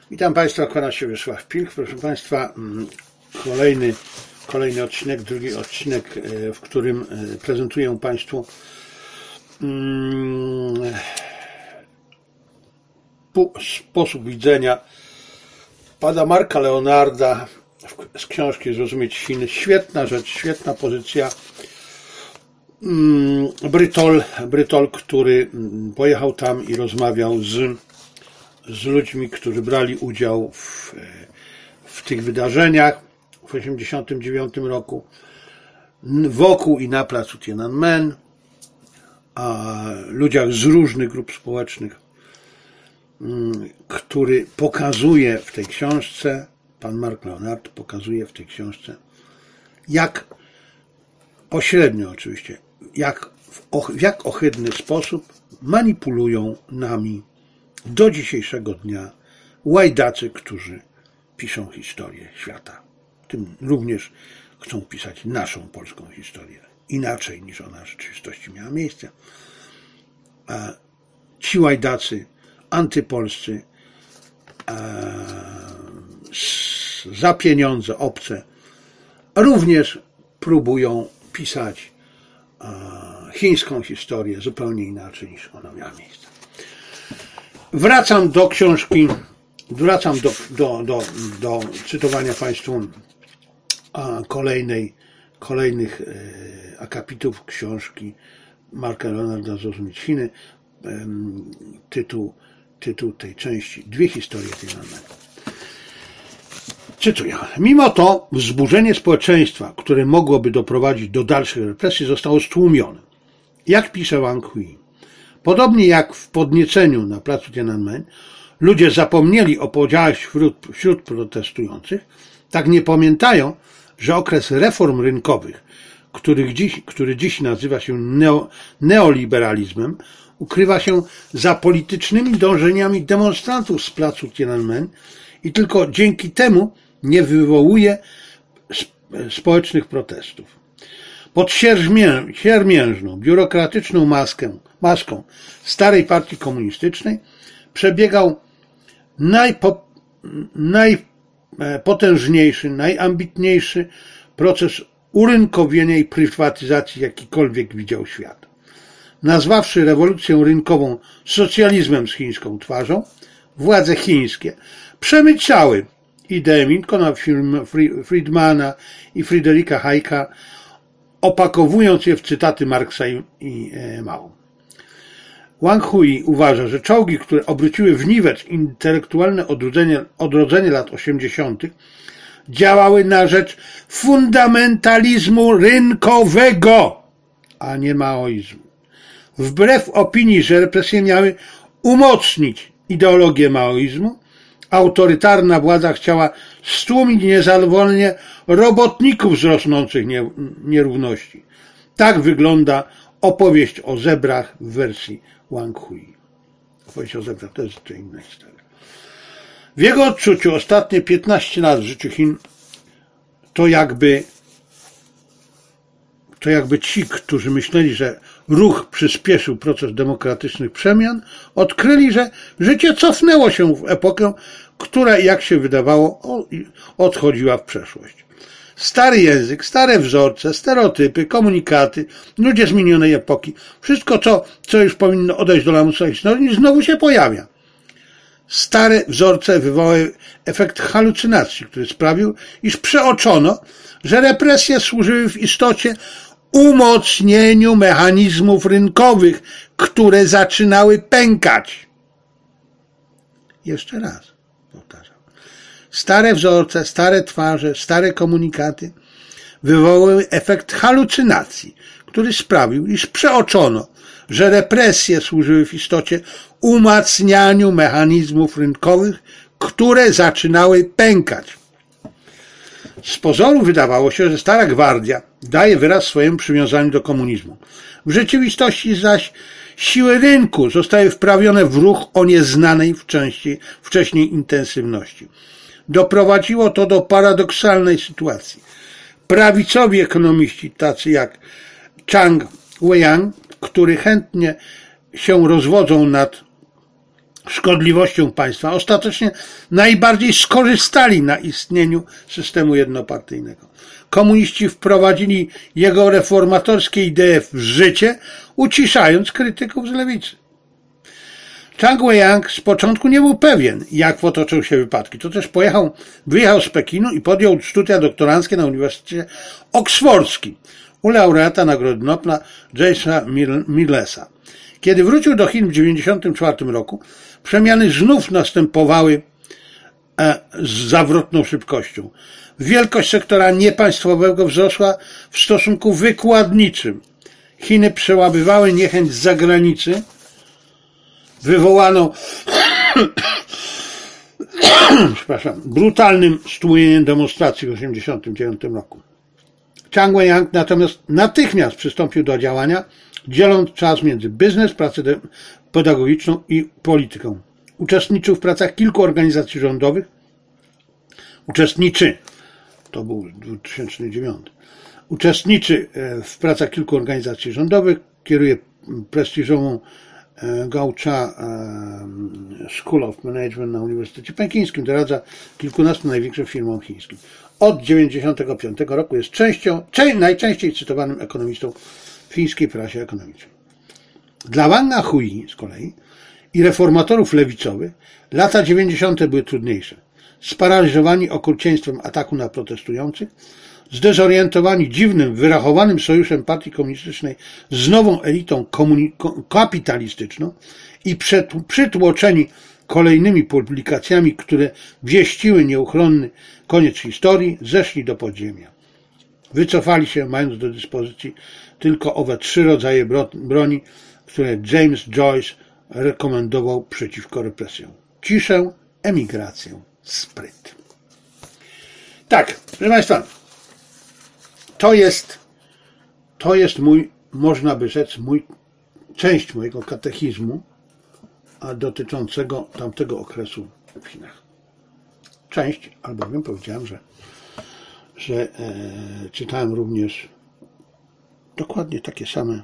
Witam Państwa, kłania się Wiesław Pilch. Proszę Państwa, kolejny odcinek, drugi odcinek, w którym prezentuję Państwu sposób widzenia pana Marka Leonarda z książki Zrozumieć Chiny. Świetna rzecz, świetna pozycja. Brytol, który pojechał tam i rozmawiał z ludźmi, którzy brali udział w tych wydarzeniach w 1989 roku wokół i na placu Tiananmen, a ludziach z różnych grup społecznych, który pokazuje w tej książce, pan Mark Leonard pokazuje w tej książce, jak pośrednio oczywiście, w jak ohydny sposób manipulują nami do dzisiejszego dnia łajdacy, którzy piszą historię świata. Tym również chcą pisać naszą polską historię. Inaczej niż ona w rzeczywistości miała miejsce. A ci łajdacy antypolscy za pieniądze obce również próbują pisać chińską historię zupełnie inaczej niż ona miała miejsce. Wracam do książki, wracam do cytowania Państwu kolejnych akapitów książki Marka Leonarda Zrozumieć Chiny. Tytuł tej części: Dwie historie Tiananmen. Cytuję. Mimo to wzburzenie społeczeństwa, które mogłoby doprowadzić do dalszych represji, zostało stłumione. Jak pisze Wang Hui, podobnie jak w podnieceniu na placu Tiananmen ludzie zapomnieli o podziałach wśród protestujących, tak nie pamiętają, że okres reform rynkowych, który dziś nazywa się neoliberalizmem, ukrywa się za politycznymi dążeniami demonstrantów z placu Tiananmen i tylko dzięki temu nie wywołuje społecznych protestów. Pod siermiężną, biurokratyczną maską starej partii komunistycznej przebiegał najpotężniejszy, najambitniejszy proces urynkowienia i prywatyzacji, jakikolwiek widział świat. Nazwawszy rewolucję rynkową socjalizmem z chińską twarzą, władze chińskie przemyciały idee Miltona Friedmana i Fryderyka Hayeka, opakowując je w cytaty Marksa i Mao. Wang Hui uważa, że czołgi, które obróciły w niwecz intelektualne odrodzenie lat 80., działały na rzecz fundamentalizmu rynkowego, a nie maoizmu. Wbrew opinii, że represje miały umocnić ideologię maoizmu, autorytarna władza chciała stłumić niezadowolenie robotników z rosnących nierówności. Tak wygląda opowieść o zebrach w wersji Wang Hui. Opowieść o zebrach to jest inna historia. W jego odczuciu ostatnie 15 lat w życiu Chin to jakby ci, którzy myśleli, że ruch przyspieszył proces demokratycznych przemian, odkryli, że życie cofnęło się w epokę, która, jak się wydawało, odchodziła w przeszłość. Stary język, stare wzorce, stereotypy, komunikaty, ludzie z minionej epoki, wszystko, co już powinno odejść do lamusa historii, znowu się pojawia. Stare wzorce wywołały efekt halucynacji, który sprawił, iż przeoczono, że represje służyły w istocie umocnieniu mechanizmów rynkowych, które zaczynały pękać. Jeszcze raz powtarzam. Stare wzorce, stare twarze, stare komunikaty wywołały efekt halucynacji, który sprawił, iż przeoczono, że represje służyły w istocie umacnianiu mechanizmów rynkowych, które zaczynały pękać. Z pozoru wydawało się, że stara gwardia daje wyraz swojemu przywiązaniu do komunizmu. W rzeczywistości zaś siły rynku zostały wprawione w ruch o nieznanej wcześniej intensywności. Doprowadziło to do paradoksalnej sytuacji. Prawicowi ekonomiści, tacy jak Chang Weiyang, którzy chętnie się rozwodzą nad szkodliwością państwa, ostatecznie najbardziej skorzystali na istnieniu systemu jednopartyjnego. Komuniści wprowadzili jego reformatorskie idee w życie, uciszając krytyków z lewicy. Chang Wei-yang z początku nie był pewien, jak potoczą się wypadki. To też wyjechał z Pekinu i podjął studia doktoranckie na Uniwersytecie Oksfordzkim u laureata Nagrody Nobla Jamesa Millesa. Kiedy wrócił do Chin w 1994 roku, przemiany znów następowały z zawrotną szybkością. Wielkość sektora niepaństwowego wzrosła w stosunku wykładniczym. Chiny przełabywały niechęć z zagranicy, wywołaną brutalnym stłumieniem demonstracji w 1989 roku. Chang Wei-yang natomiast natychmiast przystąpił do działania, dzieląc czas między biznes, pracę pedagogiczną i polityką. Uczestniczył w pracach kilku organizacji rządowych. To był 2009. Uczestniczy w pracach kilku organizacji rządowych, kieruje prestiżową Gaocha School of Management na Uniwersytecie Pekińskim, doradza kilkunastu największym firmom chińskim. Od 1995 roku jest najczęściej cytowanym ekonomistą w chińskiej prasie ekonomicznej. Dla Wanga Hui z kolei i reformatorów lewicowych lata 90. były trudniejsze. Sparaliżowani okrucieństwem ataku na protestujących, zdezorientowani dziwnym, wyrachowanym sojuszem partii komunistycznej z nową elitą kapitalistyczną i przytłoczeni kolejnymi publikacjami, które wieściły nieuchronny koniec historii, zeszli do podziemia. Wycofali się, mając do dyspozycji tylko owe 3 rodzaje broni, które James Joyce rekomendował przeciwko represjom. Ciszę, emigrację, spryt. Tak, proszę Państwa, to jest mój, można by rzec, część mojego katechizmu dotyczącego tamtego okresu w Chinach. Część, albowiem powiedziałem, że czytałem również dokładnie takie same,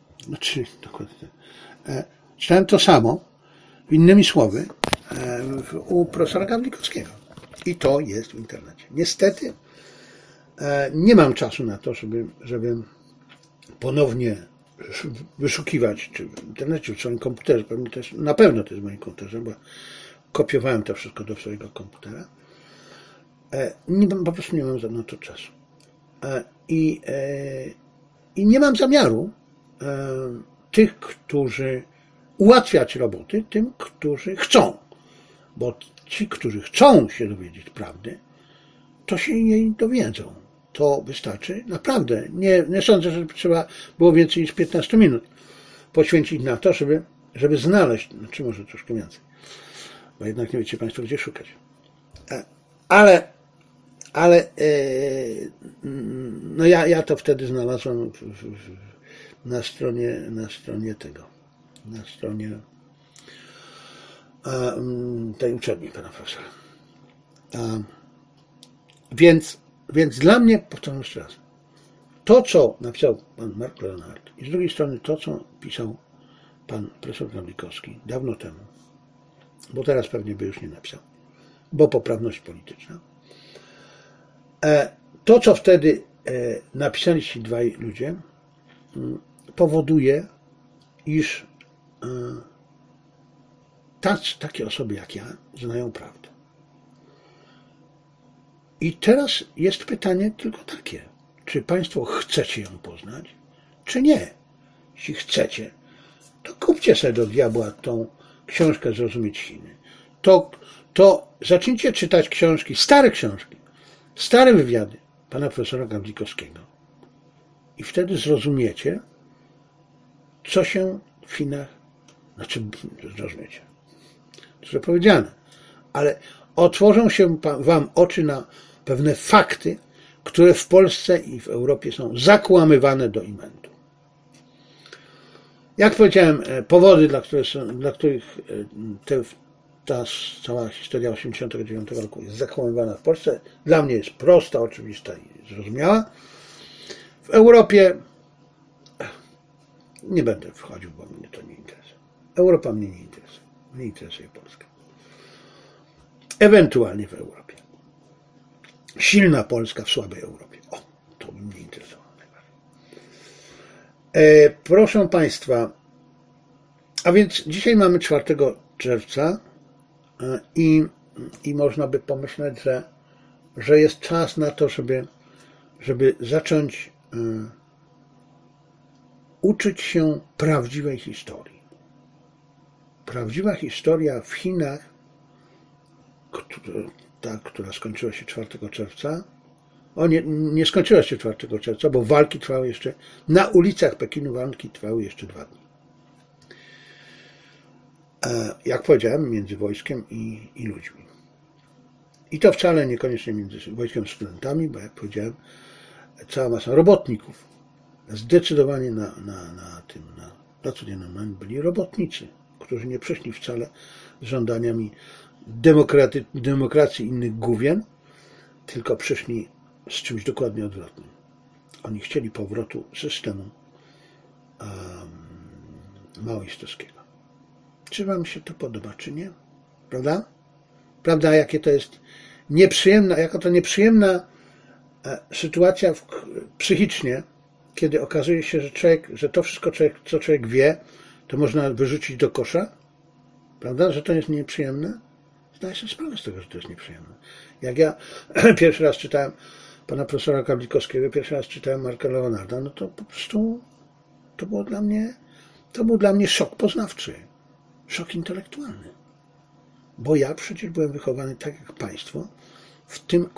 czytałem to samo, innymi słowy, u profesora Gawlikowskiego. I to jest w internecie. Niestety nie mam czasu na to, żeby ponownie wyszukiwać, czy w internecie, czy w swoim komputerze, na pewno to jest w moim komputerze, bo kopiowałem to wszystko do swojego komputera. Po prostu nie mam na to czasu. I nie mam zamiaru tych, którzy ułatwiać roboty tym, którzy chcą. Bo ci, którzy chcą się dowiedzieć prawdy, to się jej dowiedzą. To wystarczy. Naprawdę. Nie sądzę, że trzeba było więcej niż 15 minut poświęcić na to, żeby znaleźć, czy może troszkę więcej. Bo jednak nie wiecie Państwo, gdzie szukać. Ale no ja to wtedy znalazłem na stronie tej uczelni pana profesora. Więc dla mnie, powtarzam jeszcze raz, to, co napisał pan Mark Leonard i z drugiej strony to, co pisał pan profesor Gawlikowski dawno temu, bo teraz pewnie by już nie napisał, bo poprawność polityczna. To, co wtedy napisali ci dwaj ludzie, powoduje, iż takie osoby jak ja znają prawdę. I teraz jest pytanie tylko takie, czy Państwo chcecie ją poznać, czy nie. Jeśli chcecie, to kupcie sobie do diabła tą książkę Zrozumieć Chiny. To zacznijcie czytać stare książki, stare wywiady pana profesora Gawlikowskiego. I wtedy zrozumiecie, co się w Chinach, zrozumiecie, to źle powiedziane, ale otworzą się wam oczy na pewne fakty, które w Polsce i w Europie są zakłamywane do imentu. Jak powiedziałem, powody, dla których ta cała historia 1989 roku jest zakłamywana w Polsce, dla mnie jest prosta, oczywista i zrozumiała. W Europie nie będę wchodził, bo mnie to nie interesuje. Europa mnie nie interesuje. Mnie interesuje Polska. Ewentualnie w Europie. Silna Polska w słabej Europie. O, to by mnie interesowało najbardziej. Proszę Państwa, a więc dzisiaj mamy 4 czerwca i można by pomyśleć, że jest czas na to, żeby zacząć uczyć się prawdziwej historii. Prawdziwa historia w Chinach, ta, która skończyła się 4 czerwca, nie skończyła się 4 czerwca, bo walki trwały jeszcze, na ulicach Pekinu walki trwały jeszcze 2 dni. Jak powiedziałem, między wojskiem i ludźmi. I to wcale niekoniecznie między wojskiem a studentami, bo jak powiedziałem, cała masa robotników. Zdecydowanie na placu Tiananmen byli robotnicy, którzy nie przyszli wcale z żądaniami demokracji innych gówien, tylko przyszli z czymś dokładnie odwrotnym. Oni chcieli powrotu systemu maoistowskiego. Czy wam się to podoba, czy nie? Prawda? Prawda, jakie to jest nieprzyjemna, jaka to nieprzyjemna sytuacja psychicznie, kiedy okazuje się, że to wszystko, co człowiek wie, to można wyrzucić do kosza? Prawda? Że to jest nieprzyjemne? Zdaję sobie sprawę z tego, że to jest nieprzyjemne. Jak ja pierwszy raz czytałem pana profesora Kawlikowskiego, pierwszy raz czytałem Marka Leonarda, no to po prostu to był dla mnie szok poznawczy, szok intelektualny. Bo ja przecież byłem wychowany tak jak państwo w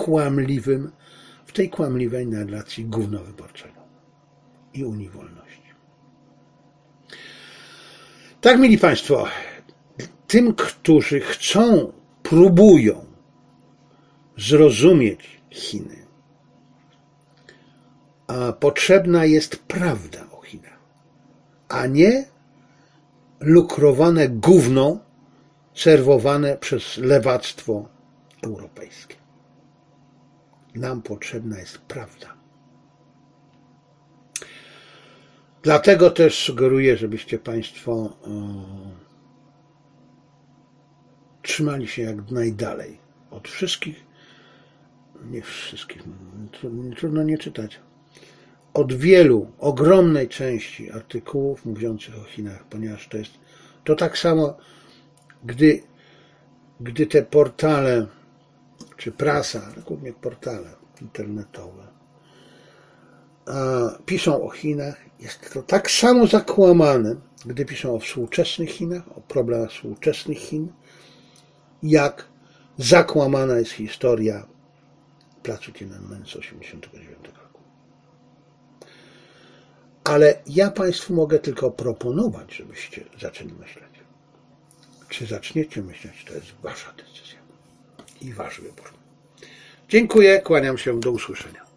tej kłamliwej narracji gówna wyborczego i Unii Wolności. Tak, mili Państwo, tym, którzy próbują zrozumieć Chiny, a potrzebna jest prawda o Chinach, a nie lukrowane gówno serwowane przez lewactwo europejskie. Nam potrzebna jest prawda. Dlatego też sugeruję, żebyście Państwo trzymali się jak najdalej od wszystkich, nie wszystkich, trudno nie czytać, od wielu, ogromnej części artykułów mówiących o Chinach, ponieważ to tak samo, gdy te portale, czy prasa, ale głównie portale internetowe, piszą o Chinach, jest to tak samo zakłamane, gdy piszą o współczesnych Chinach, o problemach współczesnych Chin, jak zakłamana jest historia placu Tiananmen z 1989 roku. Ale ja Państwu mogę tylko proponować, żebyście zaczęli myśleć. Czy zaczniecie myśleć, to jest Wasza decyzja i Wasz wybór. Dziękuję, kłaniam się, do usłyszenia.